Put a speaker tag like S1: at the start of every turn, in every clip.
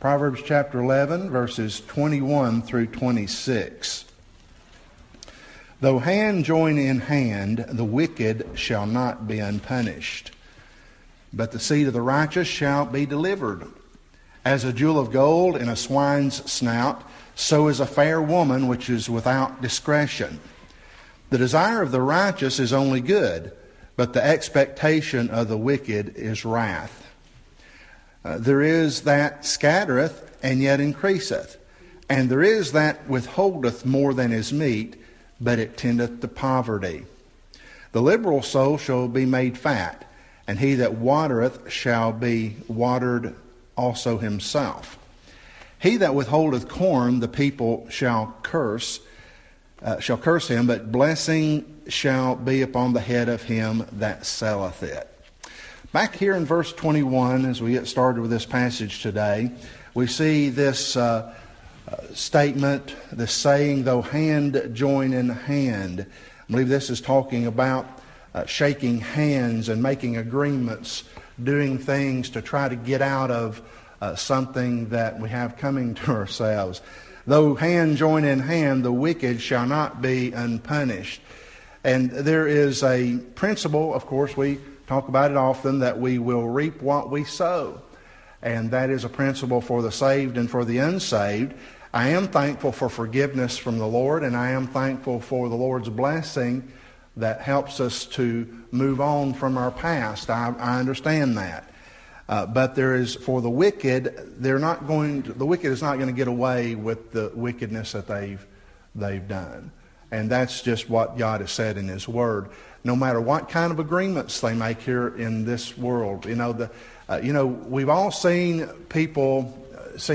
S1: Proverbs chapter 11, verses 21 through 26. Though hand join in hand, the wicked shall not be unpunished, but the seed of the righteous shall be delivered. As a jewel of gold in a swine's snout, so is a fair woman which is without discretion. The desire of the righteous is only good, but the expectation of the wicked is wrath. There is that scattereth and yet increaseth, and there is that withholdeth more than is meet, but it tendeth to poverty. The liberal soul shall be made fat, and he that watereth shall be watered also himself. He that withholdeth corn, the people shall curse him, but blessing shall be upon the head of him that selleth it. Back here in verse 21, as we get started with this passage today, we see this statement, this saying, though hand join in hand. I believe this is talking about shaking hands and making agreements, doing things to try to get out of something that we have coming to ourselves. Though hand join in hand, the wicked shall not be unpunished. And there is a principle, of course, we talk about it often, that we will reap what we sow. And that is a principle for the saved and for the unsaved. I am thankful for forgiveness from the Lord, and I am thankful for the Lord's blessing that helps us to move on from our past. I understand that. But there is, for the wicked, the wicked is not going to get away with the wickedness that they've done. And that's just what God has said in His Word. No matter what kind of agreements they make here in this world, we've all seen people,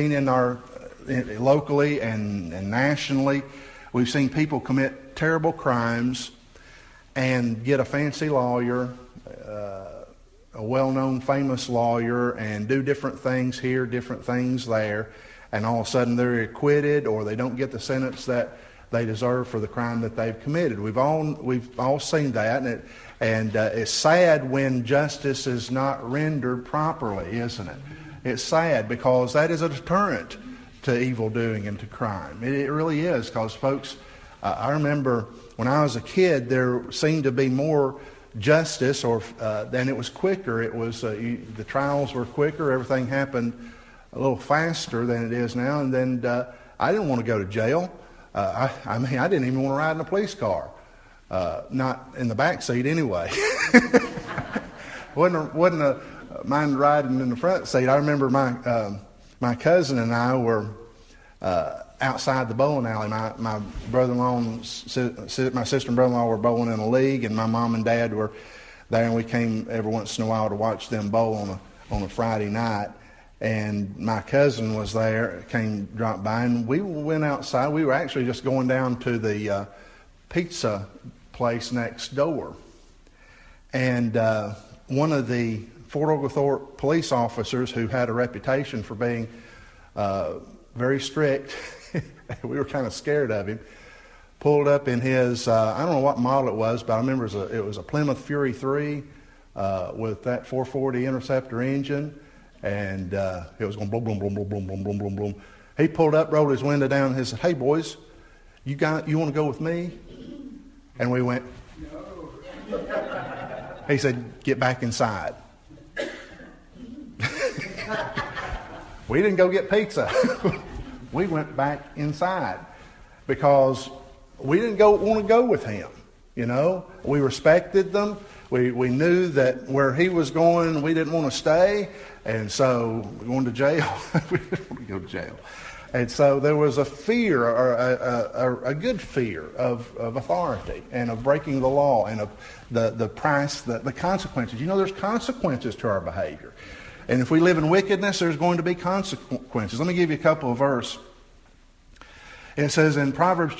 S1: locally and nationally, we've seen people commit terrible crimes and get a fancy lawyer, a well-known famous lawyer, and do different things here, different things there, and all of a sudden they're acquitted or they don't get the sentence that they deserve for the crime that they've committed. We've all seen that, and it's sad when justice is not rendered properly, isn't it? It's sad because that is a deterrent to evil doing and to crime. It really is, because folks, I remember when I was a kid, there seemed to be more justice, then it was quicker. It was the trials were quicker. Everything happened a little faster than it is now. And then I didn't want to go to jail. I didn't even want to ride in a police car, not in the back seat anyway. Wouldn't mind riding in the front seat. I remember my cousin and I were outside the bowling alley. My brother-in-law, my sister and brother-in-law were bowling in a league, and my mom and dad were there, and we came every once in a while to watch them bowl on a Friday night. And my cousin was there, dropped by, and we went outside. We were actually just going down to the pizza place next door. And one of the Fort Oglethorpe police officers, who had a reputation for being very strict, we were kind of scared of him, pulled up in his, I don't know what model it was, but I remember it was a Plymouth Fury 3 with that 440 Interceptor engine. And it was going boom, boom, boom, boom, boom, boom, boom, boom, boom. He pulled up, rolled his window down, and he said, "Hey, boys, you want to go with me?" And we went, "No." He said, "Get back inside." We didn't go get pizza. We went back inside because we didn't want to go with him. We respected them. We knew that where he was going, we didn't want to stay. And so we going to jail. We didn't want to go to jail. And so there was a fear, or a good fear of authority and of breaking the law and of the price, the consequences. There's consequences to our behavior. And if we live in wickedness, there's going to be consequences. Let me give you a couple of verses. It says in Proverbs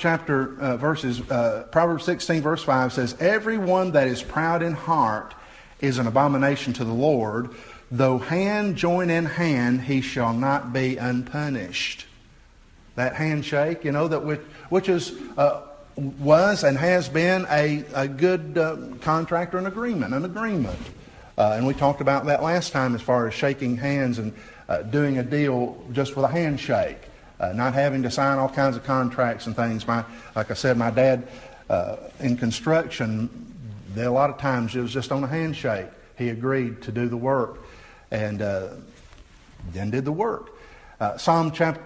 S1: 16, verse 5 says, "Everyone that is proud in heart is an abomination to the Lord. Though hand join in hand, he shall not be unpunished." That handshake, which is was and has been a good contract or an agreement. And we talked about that last time as far as shaking hands and doing a deal just with a handshake, not having to sign all kinds of contracts and things. Like I said, my dad in construction, a lot of times it was just on a handshake. He agreed to do the work and then did the work. Psalm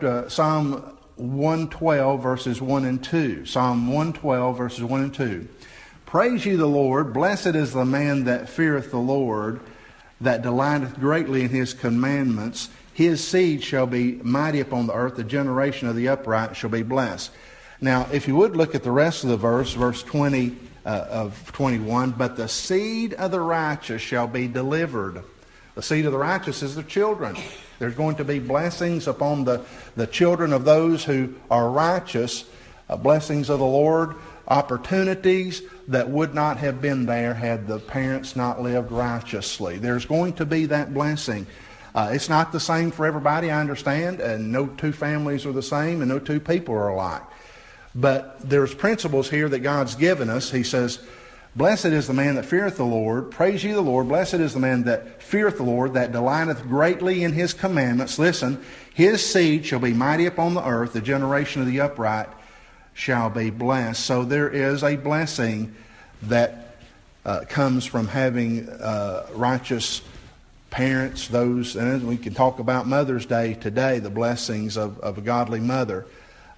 S1: 112 verses 1 and 2. Psalm 112 verses 1 and 2. Praise ye the Lord. Blessed is the man that feareth the Lord, that delighteth greatly in his commandments. His seed shall be mighty upon the earth. The generation of the upright shall be blessed. Now, if you would look at the rest of the verse 20 of 21. But the seed of the righteous shall be delivered. The seed of the righteous is the children. There's going to be blessings upon the children of those who are righteous, blessings of the Lord, opportunities that would not have been there had the parents not lived righteously. There's going to be that blessing. It's not the same for everybody, I understand, and no two families are the same and no two people are alike. But there's principles here that God's given us. He says, blessed is the man that feareth the Lord. Praise ye the Lord. Blessed is the man that feareth the Lord, that delighteth greatly in his commandments. Listen, his seed shall be mighty upon the earth. The generation of the upright shall be blessed. So there is a blessing that comes from having righteous parents. Those, and we can talk about Mother's Day today. The blessings of a godly mother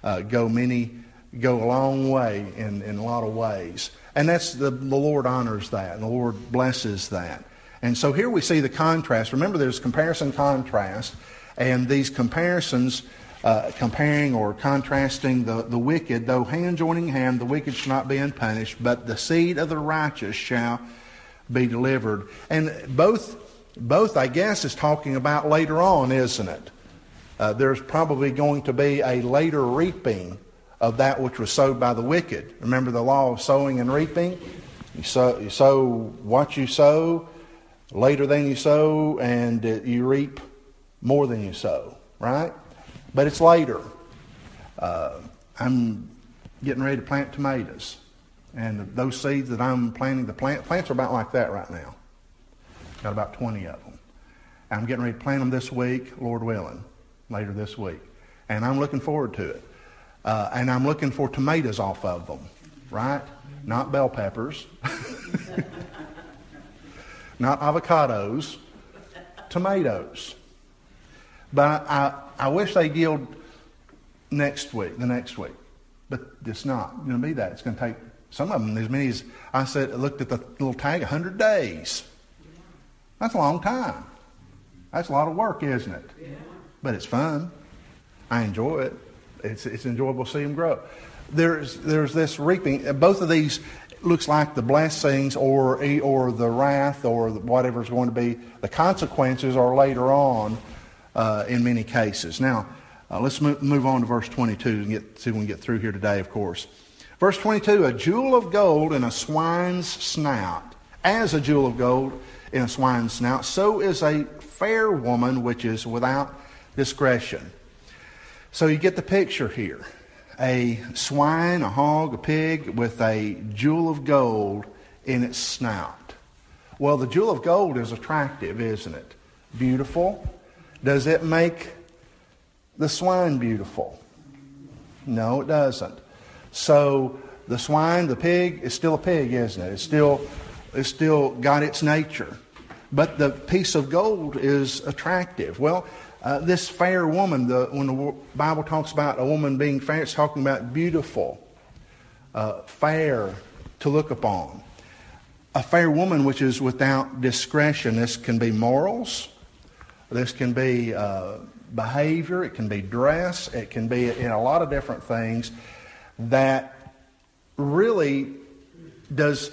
S1: go a long way in a lot of ways. And that's the Lord honors that, and the Lord blesses that. And so here we see the contrast. Remember, there's comparison, contrast, and these comparisons, comparing or contrasting the wicked, though hand joining hand, the wicked shall not be unpunished, but the seed of the righteous shall be delivered. And both I guess, is talking about later on, isn't it? There's probably going to be a later reaping of that which was sowed by the wicked. Remember the law of sowing and reaping? You sow what you sow, later than you sow, and you reap more than you sow, right? But it's later. I'm getting ready to plant tomatoes. And those seeds that I'm planting to plant, plants are about like that right now. Got about 20 of them. I'm getting ready to plant them this week, Lord willing, later this week. And I'm looking forward to it. And I'm looking for tomatoes off of them, right? Not bell peppers. Not avocados. Tomatoes. But I wish they'd yield the next week. But it's not going to be that. It's going to take some of them as many as, I looked at the little tag, 100 days. That's a long time. That's a lot of work, isn't it? Yeah. But it's fun. I enjoy it. It's enjoyable to see them grow. There's this reaping. Both of these looks like the blessings or the wrath or whatever's going to be. The consequences are later on in many cases. Now, let's move on to verse 22 and see if we can get through here today, of course. Verse 22, a jewel of gold in a swine's snout. As a jewel of gold in a swine's snout, so is a fair woman which is without discretion. So you get the picture here. A swine, a hog, a pig with a jewel of gold in its snout. Well, the jewel of gold is attractive, isn't it? Beautiful. Does it make the swine beautiful? No, it doesn't. So the swine, the pig, is still a pig, isn't it? It's still got its nature. But the piece of gold is attractive. Well, this fair woman, when the Bible talks about a woman being fair, it's talking about beautiful, fair to look upon. A fair woman which is without discretion. This can be morals. This can be behavior. It can be dress. It can be in a lot of different things that really does.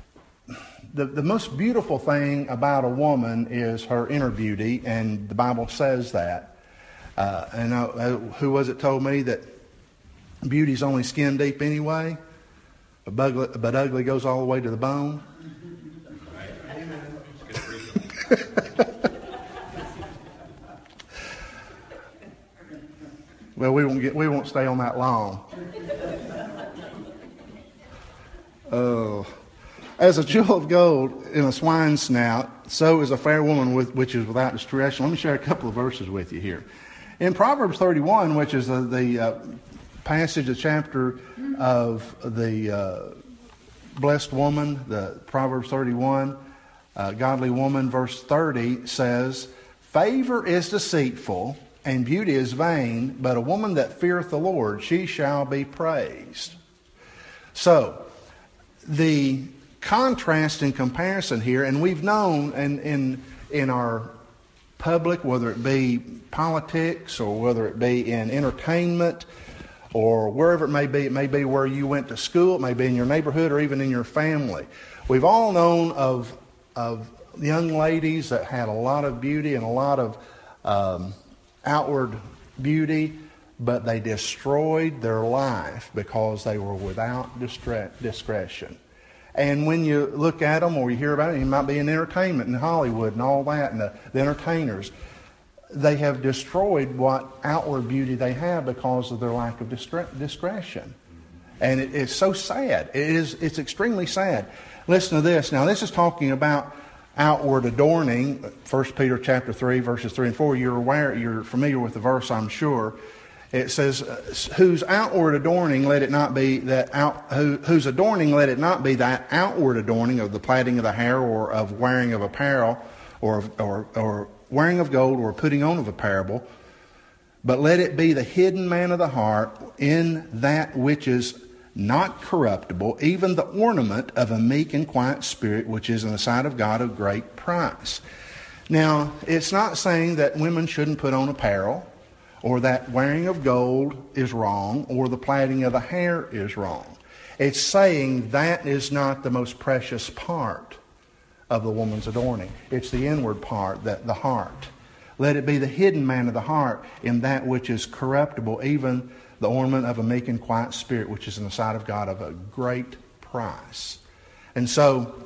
S1: The most beautiful thing about a woman is her inner beauty, and the Bible says that. Who was it told me that beauty's only skin deep anyway, but ugly goes all the way to the bone? Well, we won't stay on that long. Oh. As a jewel of gold in a swine's snout, so is a fair woman which is without discretion. Let me share a couple of verses with you here. In Proverbs 31, which is the passage, the chapter of the blessed woman, the Proverbs 31, godly woman, verse 30 says, "Favor is deceitful, and beauty is vain, but a woman that feareth the Lord, she shall be praised." So, the contrast and comparison here, and we've known in our public, whether it be politics or whether it be in entertainment or wherever it may be where you went to school, it may be in your neighborhood or even in your family. We've all known of young ladies that had a lot of beauty and a lot of outward beauty, but they destroyed their life because they were without discretion. And when you look at them or you hear about it, it might be in entertainment and Hollywood and all that, and the entertainers, they have destroyed what outward beauty they have because of their lack of discretion. And it's so sad. It's extremely sad. Listen to this. Now, this is talking about outward adorning. 1 Peter chapter 3, verses 3 and 4. You're familiar with the verse, I'm sure. It says, whose adorning let it not be that outward adorning of the plaiting of the hair or of wearing of apparel or wearing of gold or putting on of apparel, but let it be the hidden man of the heart in that which is not corruptible, even the ornament of a meek and quiet spirit, which is in the sight of God of great price. Now, it's not saying that women shouldn't put on apparel, or that wearing of gold is wrong, or the plaiting of the hair is wrong. It's saying that is not the most precious part of the woman's adorning. It's the inward part, the heart. Let it be the hidden man of the heart in that which is corruptible, even the ornament of a meek and quiet spirit, which is in the sight of God of a great price. And so,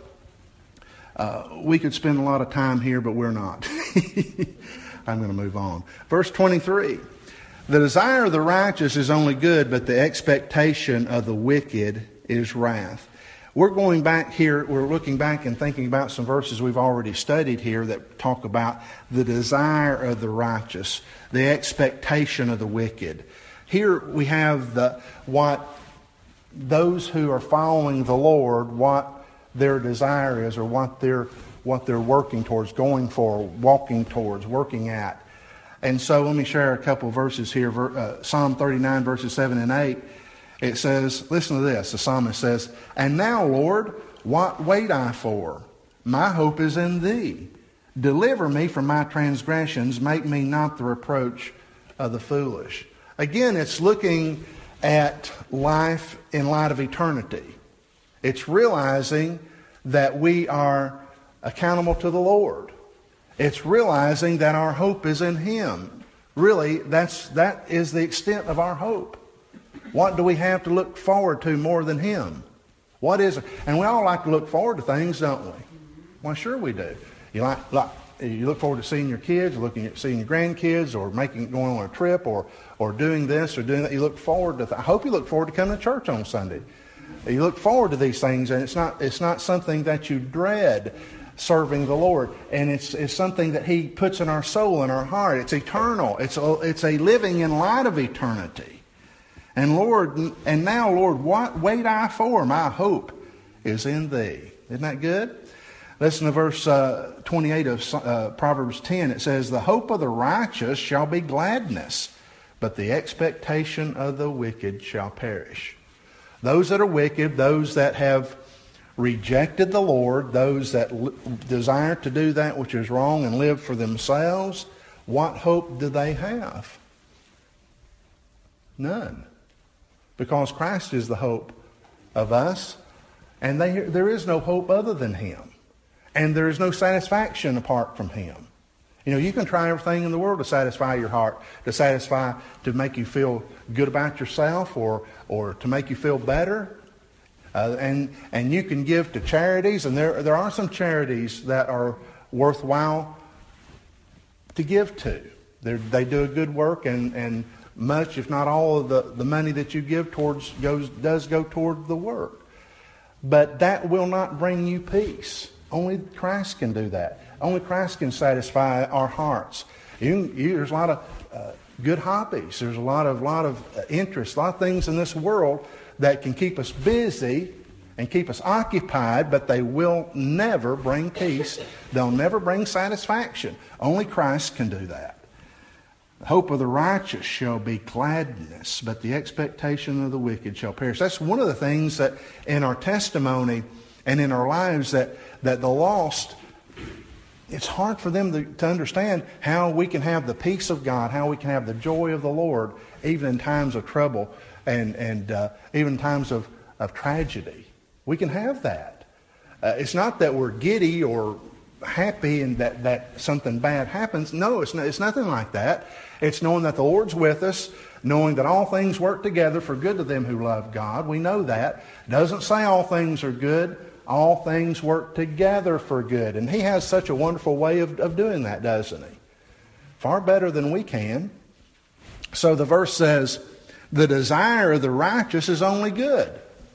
S1: we could spend a lot of time here, but we're not. I'm going to move on. Verse 23. The desire of the righteous is only good, but the expectation of the wicked is wrath. We're going back here, we're looking back and thinking about some verses we've already studied here that talk about the desire of the righteous, the expectation of the wicked. Here we have what those who are following the Lord, what their desire is, or what they're working towards, going for, walking towards, working at. And so let me share a couple of verses here. Psalm 39, verses 7 and 8. It says, listen to this. The psalmist says, "And now, Lord, what wait I for? My hope is in Thee. Deliver me from my transgressions. Make me not the reproach of the foolish." Again, it's looking at life in light of eternity. It's realizing that we are accountable to the Lord. It's realizing that our hope is in Him. Really, that is the extent of our hope. What do we have to look forward to more than Him? What is it? And we all like to look forward to things, don't we? Well, sure we do. You look forward to seeing your kids, seeing your grandkids, or going on a trip, or doing this or doing that. You look forward to. I hope you look forward to coming to church on Sunday. You look forward to these things, and it's not something that you dread. Serving the Lord, and it's something that He puts in our soul and our heart. It's eternal. It's a living in light of eternity. And now, Lord, what wait I for? My hope is in Thee. Isn't that good? Listen to verse 28 of Proverbs 10. It says, "The hope of the righteous shall be gladness, but the expectation of the wicked shall perish." Those that are wicked, those that have rejected the Lord, those that desire to do that which is wrong and live for themselves, what hope do they have? None. Because Christ is the hope of us, and there is no hope other than Him. And there is no satisfaction apart from Him. You know, you can try everything in the world to satisfy your heart, to make you feel good about yourself, or to make you feel better. And you can give to charities, and there are some charities that are worthwhile to give to. They do a good work, and much, if not all, of the money that you give does go toward the work. but that will not bring you peace. Only Christ can do that. Only Christ can satisfy our hearts. There's a lot of good hobbies. There's a lot of interests, a lot of things in this world that can keep us busy and keep us occupied, but they will never bring peace. They'll never bring satisfaction. Only Christ can do that. The hope of the righteous shall be gladness, but the expectation of the wicked shall perish. That's one of the things that in our testimony and in our lives that the lost, it's hard for them to understand how we can have the peace of God, how we can have the joy of the Lord, even in times of trouble and even in times of tragedy. We can have that. It's not that we're giddy or happy and that something bad happens. No, it's nothing like that. It's knowing that the Lord's with us, knowing that all things work together for good to them who love God. We know that. It doesn't say all things are good. All things work together for good. And He has such a wonderful way of doing that, doesn't He? Far better than we can. So the verse says, the desire of the righteous is only good.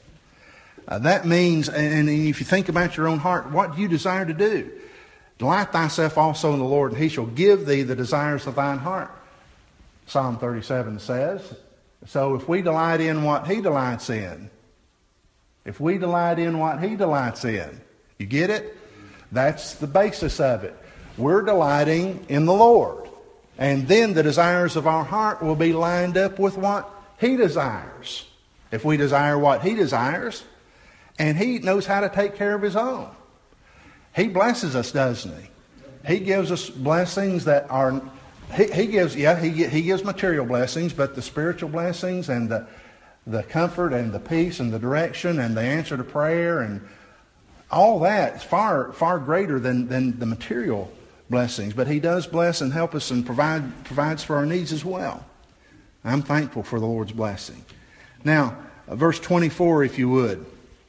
S1: That means, and if you think about your own heart, what do you desire to do? Delight thyself also in the Lord, and He shall give thee the desires of thine heart. Psalm 37 says. So if we delight in what He delights in, if we delight in what He delights in, you get it? That's the basis of it. We're delighting in the Lord. And then the desires of our heart will be lined up with what He desires. If we desire what He desires, and He knows how to take care of His own. He blesses us, doesn't He? He gives us blessings that are... He gives material blessings, but the spiritual blessings and the comfort and the peace and the direction and the answer to prayer and all that is far, far greater than the material blessings. But He does bless and help us and provides for our needs as well. I'm thankful for the Lord's blessing. Now, verse 24, if you would.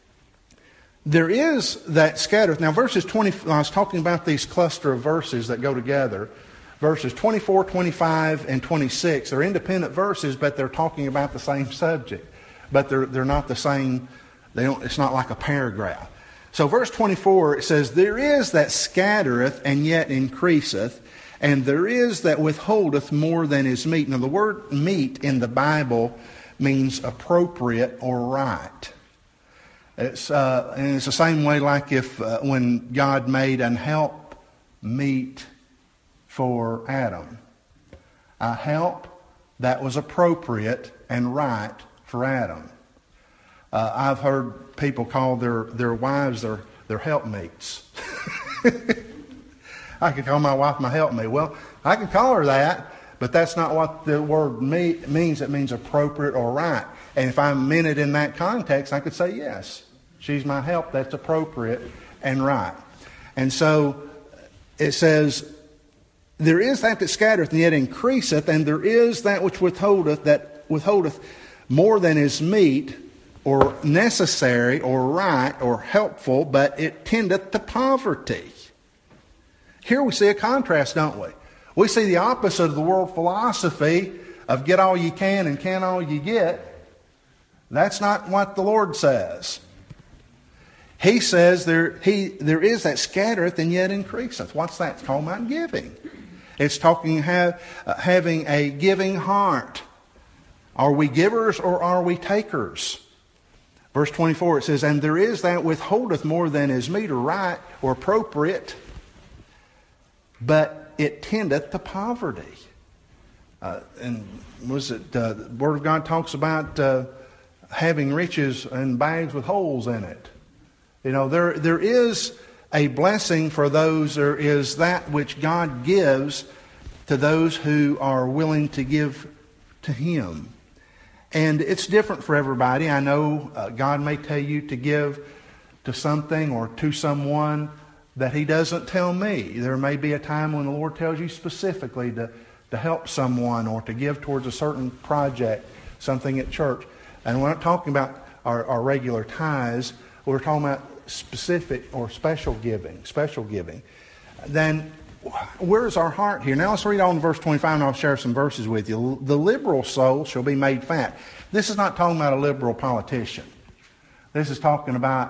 S1: There is that scattereth. Now, verses 20, I was talking about these cluster of verses that go together. Verses 24, 25, and 26. They're independent verses, but they're talking about the same subject. But they're not the same. It's not like a paragraph. So verse 24, it says, there is that scattereth and yet increaseth, and there is that withholdeth more than is meet. Now the word meet in the Bible means appropriate or right. And it's the same way like if when God made an help meet for Adam. A help that was appropriate and right for Adam. I've heard people call their wives their helpmates. I could call my wife my helpmate. Well, I could call her that, but that's not what the word means. It means appropriate or right. And if I meant it in that context, I could say, yes, she's my help. That's appropriate and right. And so it says, there is that scattereth and yet increaseth, and there is that which withholdeth more than is meet, or necessary, or right, or helpful, but it tendeth to poverty. Here we see a contrast, don't we? We see the opposite of the world philosophy of get all you can and can all you get. That's not what the Lord says. He says there is that scattereth and yet increaseth. What's that? It's talking about giving. It's talking having a giving heart. Are we givers or are we takers? Verse 24, it says, and there is that withholdeth more than is meet or right or appropriate, but it tendeth to poverty. And the Word of God talks about having riches and bags with holes in it. You know, there is a blessing for those. There is that which God gives to those who are willing to give to Him. And it's different for everybody. I know God may tell you to give to something or to someone that He doesn't tell me. There may be a time when the Lord tells you specifically to help someone or to give towards a certain project, something at church. And we're not talking about our regular tithes. We're talking about specific or special giving. Then where's our heart here? Now let's read on verse 25 and I'll share some verses with you. The liberal soul shall be made fat. This is not talking about a liberal politician. This is talking about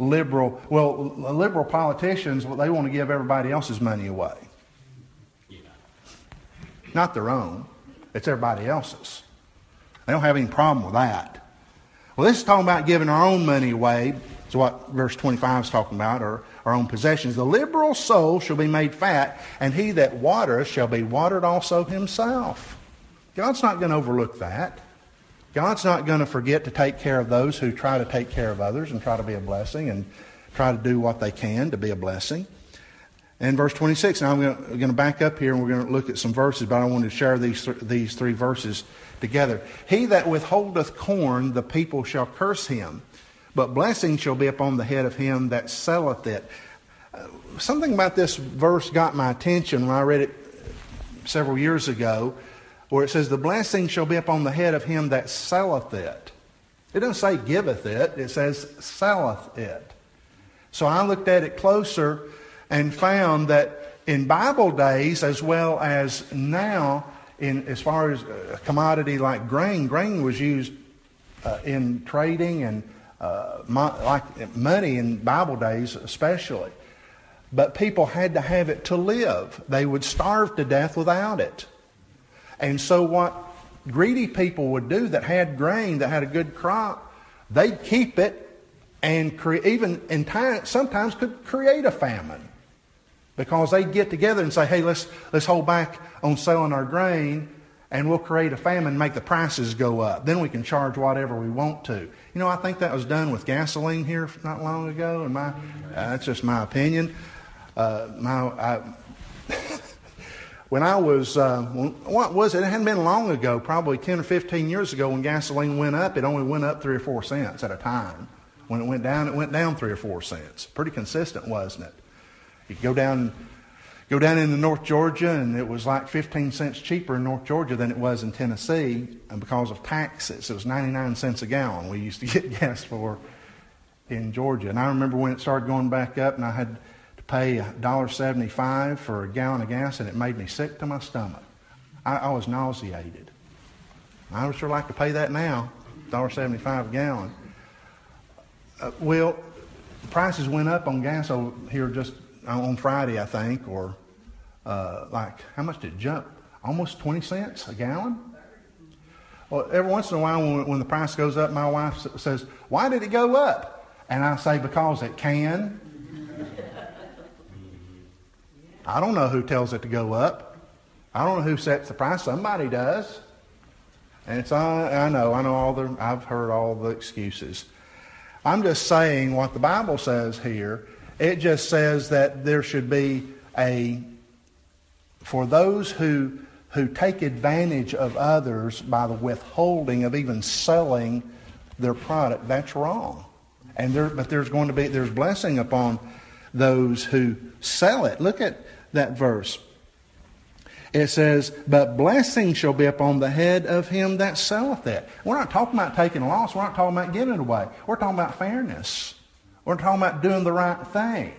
S1: liberal. Well, liberal politicians, they want to give everybody else's money away. Yeah. Not their own. It's everybody else's. They don't have any problem with that. Well, this is talking about giving our own money away. It's what verse 25 is talking about, or our own possessions. The liberal soul shall be made fat, and he that watereth shall be watered also himself. God's not going to overlook that. God's not going to forget to take care of those who try to take care of others and try to be a blessing and try to do what they can to be a blessing. And verse 26, now I'm going to back up here and we're going to look at some verses, but I wanted to share these three verses together. He that withholdeth corn, the people shall curse him, but blessing shall be upon the head of him that selleth it. Something about this verse got my attention when I read it several years ago, where it says, the blessing shall be upon the head of him that selleth it. It doesn't say giveth it, it says selleth it. So I looked at it closer and found that in Bible days, as well as now, as far as a commodity like grain was used in trading and like money in Bible days especially. But people had to have it to live. They would starve to death without it. And so what greedy people would do that had grain, that had a good crop, they'd keep it and even in time, sometimes could create a famine. Because they'd get together and say, hey, let's hold back on selling our grain and we'll create a famine and make the prices go up. Then we can charge whatever we want to. You know, I think that was done with gasoline here not long ago. And that's just my opinion. When I was, what was it? It hadn't been long ago, probably 10 or 15 years ago when gasoline went up. It only went up 3 or 4 cents at a time. When it went down 3 or 4 cents. Pretty consistent, wasn't it? You go down into North Georgia, and it was like 15 cents cheaper in North Georgia than it was in Tennessee, and because of taxes. It was 99 cents a gallon we used to get gas for in Georgia. And I remember when it started going back up, and I had to pay $1.75 for a gallon of gas, and it made me sick to my stomach. I was nauseated. I would sure like to pay that now, $1.75 a gallon. Well, prices went up on gas over here just on Friday, I think, or like, how much did it jump? Almost 20 cents a gallon? Well, every once in a while when the price goes up, my wife says, why did it go up? And I say, because it can. I don't know who tells it to go up. I don't know who sets the price. Somebody does. And it's, I've heard all the excuses. I'm just saying what the Bible says here. It just says that there should be for those who take advantage of others by the withholding of even selling their product, that's wrong. But there's blessing upon those who sell it. Look at that verse. It says, but blessing shall be upon the head of him that selleth it. We're not talking about taking a loss. We're not talking about giving it away. We're talking about fairness. We're talking about doing the right thing.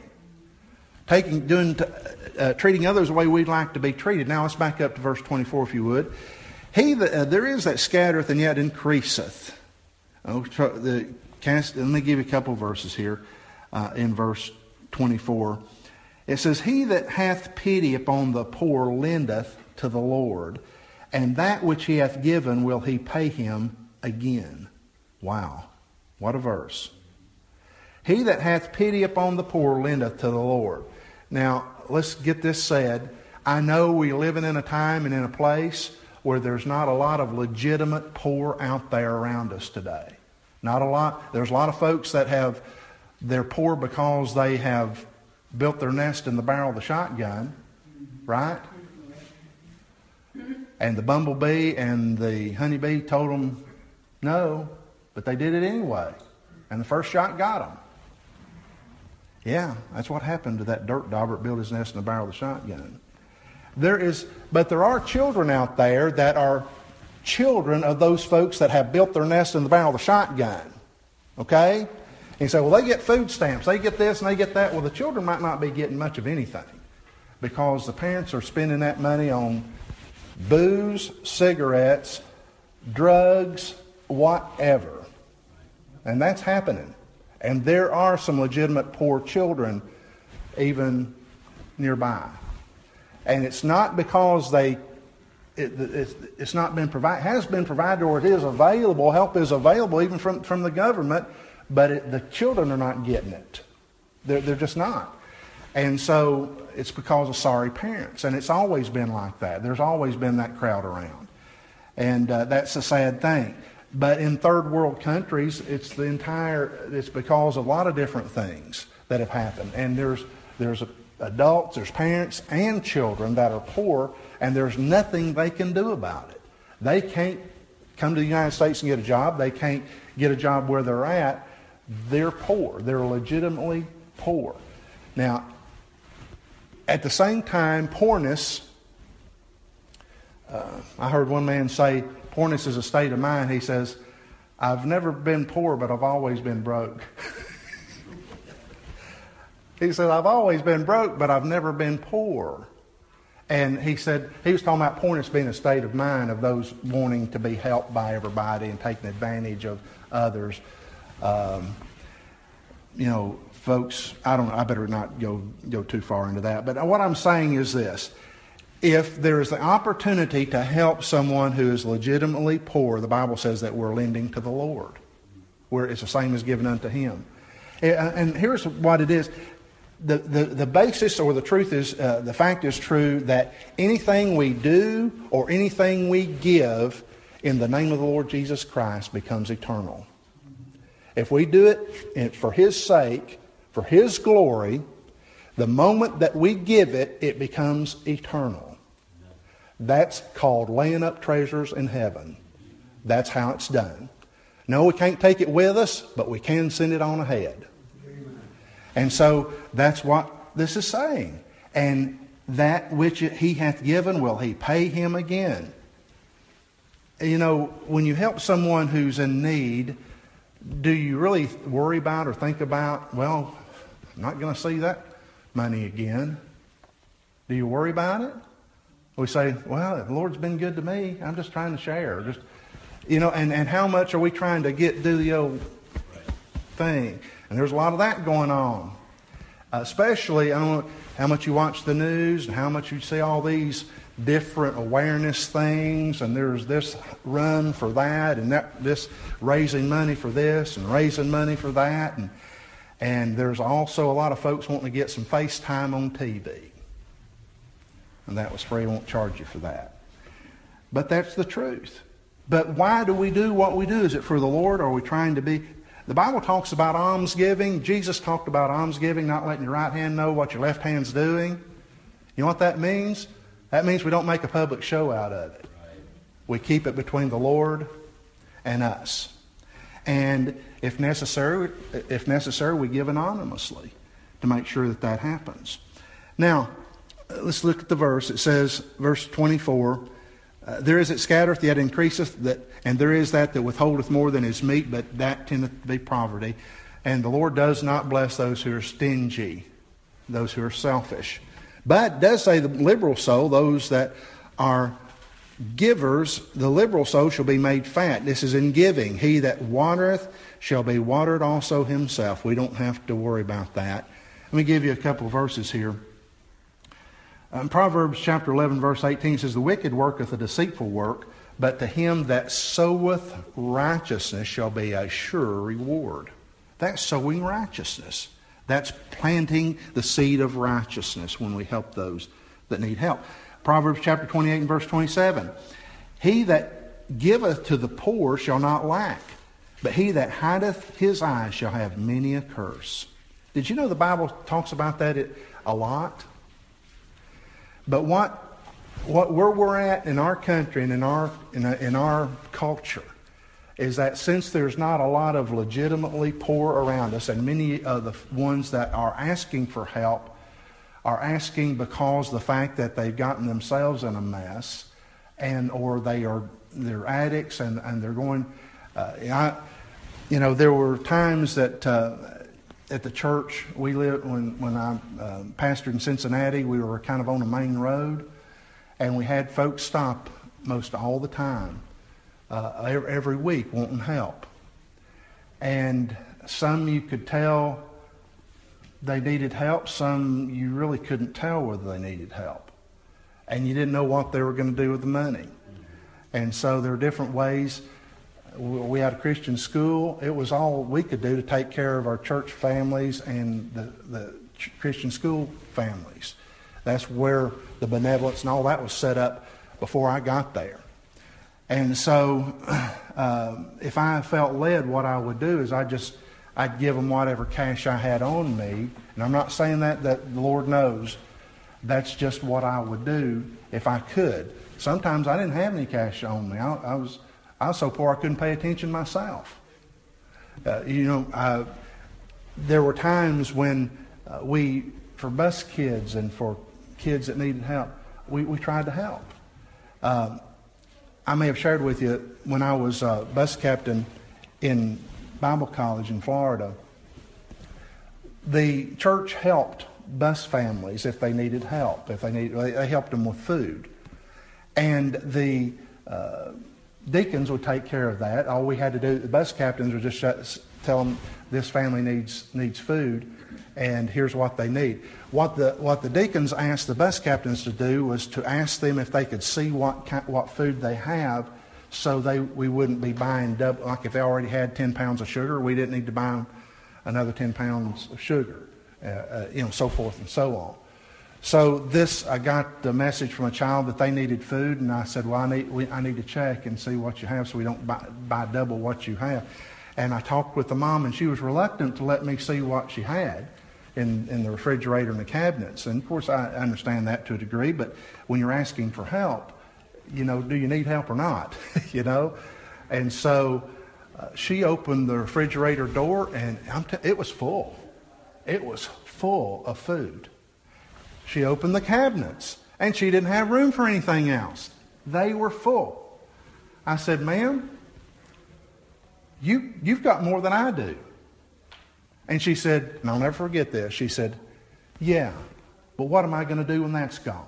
S1: Treating others the way we'd like to be treated. Now let's back up to verse 24 if you would. There is that scattereth and yet increaseth. Let me give you a couple verses here in verse 24. It says, he that hath pity upon the poor lendeth to the Lord, and that which he hath given will he pay him again. Wow. What a verse. He that hath pity upon the poor lendeth to the Lord. Now, let's get this said. I know we're living in a time and in a place where there's not a lot of legitimate poor out there around us today. Not a lot. There's a lot of folks that they're poor because they have built their nest in the barrel of the shotgun, right? And the bumblebee and the honeybee told them no, but they did it anyway. And the first shot got them. Yeah, that's what happened to that dirt dauber that built his nest in the barrel of the shotgun. But there are children out there that are children of those folks that have built their nest in the barrel of the shotgun. Okay? And you say, well, they get food stamps, they get this and they get that. Well, the children might not be getting much of anything because the parents are spending that money on booze, cigarettes, drugs, whatever. And that's happening. And there are some legitimate poor children even nearby. And it's not because it's not been provided, has been provided, or it is available, help is available even from the government, but the children are not getting it. They're just not. And so it's because of sorry parents. And it's always been like that. There's always been that crowd around. And that's a sad thing. But in third world countries, it's because of a lot of different things that have happened. And there's adults, there's parents and children that are poor, and there's nothing they can do about it. They can't come to the United States and get a job. They can't get a job where they're at. They're poor. They're legitimately poor. Now, at the same time, poorness, I heard one man say, poorness is a state of mind. He says, I've never been poor, but I've always been broke. He said, I've always been broke, but I've never been poor. And he said, he was talking about poorness being a state of mind of those wanting to be helped by everybody and taking advantage of others. Folks, I don't know, I better not go too far into that. But what I'm saying is this. If there is the opportunity to help someone who is legitimately poor, the Bible says that we're lending to the Lord, where it's the same as given unto Him. And here's what it is. The basis or the truth is, the fact is true that anything we do or anything we give in the name of the Lord Jesus Christ becomes eternal. If we do it for His sake, for His glory, the moment that we give it, it becomes eternal. That's called laying up treasures in heaven. That's how it's done. No, we can't take it with us, but we can send it on ahead. And so that's what this is saying. And that which He hath given will He pay him again. You know, when you help someone who's in need, do you really worry about or think about, well, I'm not going to see that money again? Do you worry about it? We say, well, the Lord's been good to me. I'm just trying to share. And how much are we trying to do the old thing? And there's a lot of that going on. Especially, I don't know how much you watch the news and how much you see all these different awareness things, and there's this run for that, and this raising money for this and raising money for that. And there's also a lot of folks wanting to get some FaceTime on TV. And that was free. I won't charge you for that. But that's the truth. But why do we do what we do? Is it for the Lord, or are we trying to be... The Bible talks about almsgiving. Jesus talked about almsgiving, not letting your right hand know what your left hand's doing. You know what that means? That means we don't make a public show out of it. We keep it between the Lord and us. And if necessary, we give anonymously to make sure that happens. Now, let's look at the verse. It says, verse 24, there is that scattereth, yet increaseth, and there is that withholdeth more than is meet, but that tendeth to be poverty. And the Lord does not bless those who are stingy, those who are selfish. But it does say the liberal soul, those that are givers, the liberal soul shall be made fat. This is in giving. He that watereth shall be watered also himself. We don't have to worry about that. Let me give you a couple of verses here. Proverbs chapter 11 verse 18 says, the wicked worketh a deceitful work, but to him that soweth righteousness shall be a sure reward. That's sowing righteousness. That's planting the seed of righteousness when we help those that need help. Proverbs chapter 28 and verse 27. He that giveth to the poor shall not lack, but he that hideth his eyes shall have many a curse. Did you know the Bible talks about that a lot? But where we're at in our country and in our culture is that since there's not a lot of legitimately poor around us, and many of the ones that are asking for help are asking because the fact that they've gotten themselves in a mess, or they're addicts and they're going. There were times that at the church we lived when I pastored in Cincinnati, we were kind of on a main road, and we had folks stop most all the time, every week wanting help. And some you could tell they needed help. Some you really couldn't tell whether they needed help. And you didn't know what they were going to do with the money. And so there are different ways. We had a Christian school. It was all we could do to take care of our church families and the Christian school families. That's where the benevolence and all that was set up before I got there. And so if I felt led, what I would do is I'd give them whatever cash I had on me. And I'm not saying that the Lord knows. That's just what I would do if I could. Sometimes I didn't have any cash on me. I was so poor I couldn't pay attention myself. There were times when for bus kids and for kids that needed help, we tried to help. I may have shared with you when I was bus captain in Bible college in Florida, the church helped bus families if they needed help. They helped them with food. And the deacons would take care of that. All we had to do, the bus captains would just tell them, this family needs food, and here's what they need. What the deacons asked the bus captains to do was to ask them if they could see what food they have, so we wouldn't be buying double. Like if they already had 10 pounds of sugar, we didn't need to buy them another 10 pounds of sugar, so forth and so on. So I got the message from a child that they needed food, and I said, well, I need to check and see what you have so we don't buy double what you have. And I talked with the mom, and she was reluctant to let me see what she had in the refrigerator and the cabinets. And of course, I understand that to a degree, but when you're asking for help, do you need help or not? And so she opened the refrigerator door, and it was full. It was full of food. She opened the cabinets, and she didn't have room for anything else. They were full. I said, ma'am, you've got more than I do. And she said, and I'll never forget this, she said, yeah, but what am I going to do when that's gone?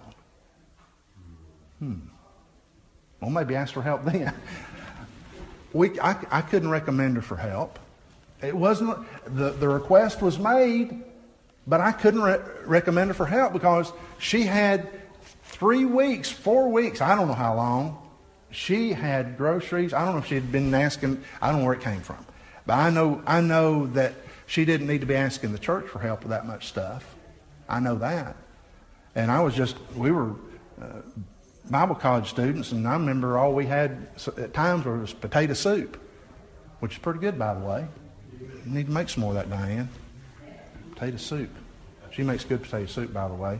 S1: Well, maybe ask for help then. I couldn't recommend her for help. It wasn't, the request was made, but I couldn't recommend her for help because she had 3 weeks, 4 weeks, I don't know how long. She had groceries. I don't know if she had been asking, I don't know where it came from. But I know that she didn't need to be asking the church for help with that much stuff. I know that. And we were Bible college students, and I remember all we had at times was potato soup, which is pretty good, by the way. You need to make some more of that, Diane. Potato soup. She makes good potato soup, by the way.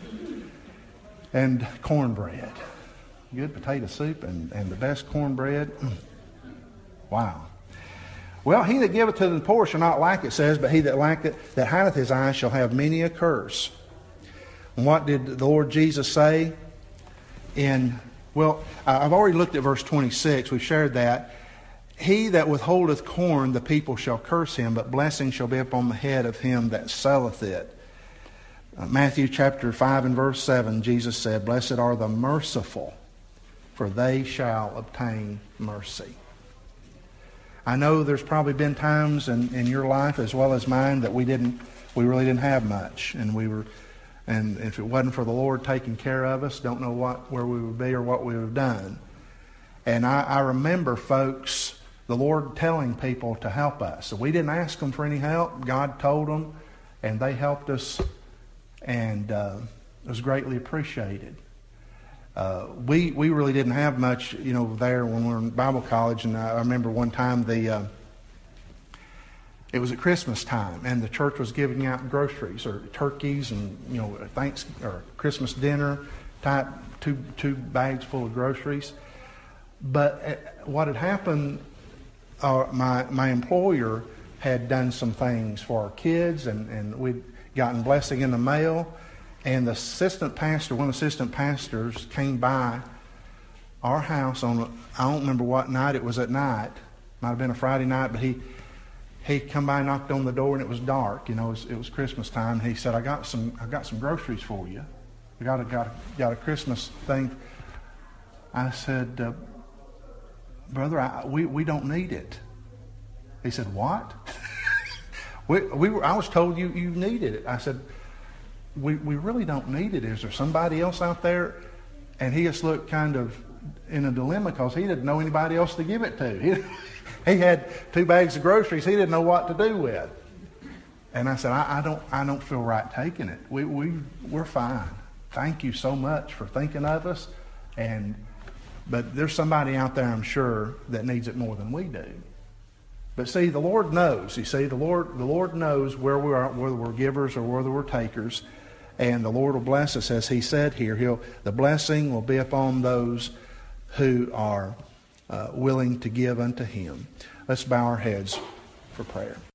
S1: And cornbread. Good potato soup and the best cornbread. Wow. Well, he that giveth to the poor shall not lack, it says, but he that lacketh, that hideth his eyes, shall have many a curse. And what did the Lord Jesus say? I've already looked at verse 26. We've shared that. He that withholdeth corn, the people shall curse him, but blessing shall be upon the head of him that selleth it. Matthew chapter 5 and verse 7, Jesus said, blessed are the merciful, for they shall obtain mercy. I know there's probably been times in your life as well as mine that we really didn't have much, and if it wasn't for the Lord taking care of us, don't know where we would be or what we would have done. And I remember, folks, the Lord telling people to help us. So we didn't ask them for any help. God told them, and they helped us, and it was greatly appreciated. We really didn't have much, there when we were in Bible college. And I remember one time it was at Christmas time, and the church was giving out groceries or turkeys and or Christmas dinner type two bags full of groceries. But what had happened, my employer had done some things for our kids, and we'd gotten blessing in the mail. And one of the assistant pastors came by our house I don't remember what night it was at night. Might have been a Friday night, but he come by and knocked on the door, and it was dark. It was Christmas time. He said, I got some groceries for you. I got a Christmas thing. I said, brother, we don't need it. He said, what? I was told you needed it. I said, we really don't need it. Is there somebody else out there? And he just looked kind of in a dilemma because he didn't know anybody else to give it to. He had 2 bags of groceries he didn't know what to do with. And I said, I don't feel right taking it. We're fine. Thank you so much for thinking of us. But there's somebody out there, I'm sure, that needs it more than we do. But see, the Lord knows. You see, the Lord knows where we are, whether we're givers or whether we're takers. And the Lord will bless us, as he said here. The blessing will be upon those who are willing to give unto him. Let's bow our heads for prayer.